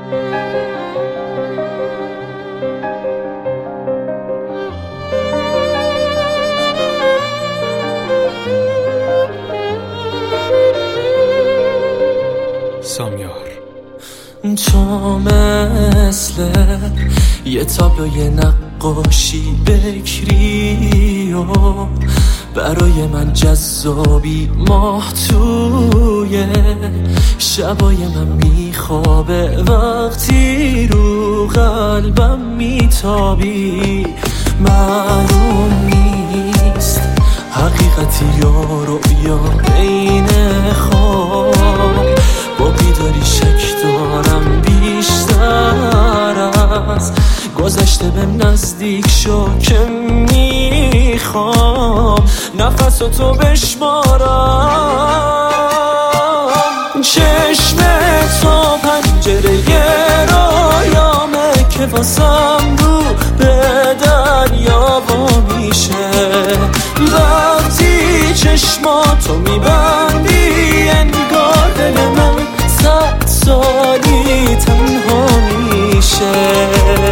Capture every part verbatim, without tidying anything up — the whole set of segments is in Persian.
سامیار. تو مثل یه تابلوی نقاشی بکری و برای من جذابی، ماه توی شبای من میخوابه، وقتی رو قلبم میتابی. معلوم نیست حقیقتی یا رؤیا، بین خواب با بیداری شک دارم بیشتر از گذشته بهم نزدیک شو که میخوام نفس تو بشمارم. چشم تو پنجره رویامه که واسم رو به دریا وا میشه، وقتی چشماتو میبندی انگار دل من صد سالی تنها میشه.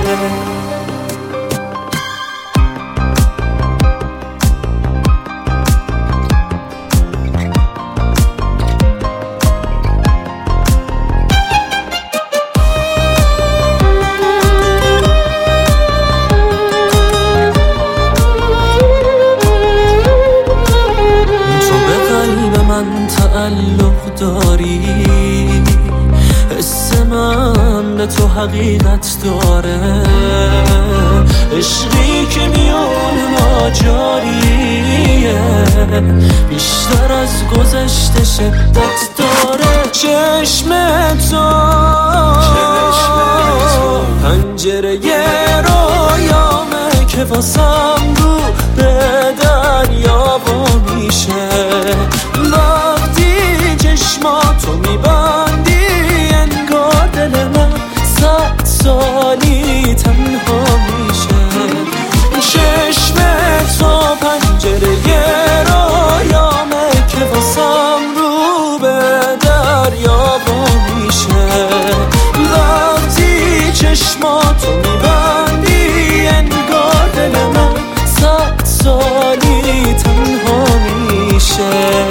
تعلق داری، حس من به تو حقیقت داره، عشقی که میون ما جاریه، بیشتر از گذشته شدت داره. چشم تو پنجره رویامه که واسم رو به دریا وا میشه، وقتی چشماتو میبندی انگار دل من صد سالی تنها میشه. چشم تو پنجره رویامه که واسم رو به دریا وا میشه، وقتی چشماتو میبندی انگار دل من صد سالی تنها میشه.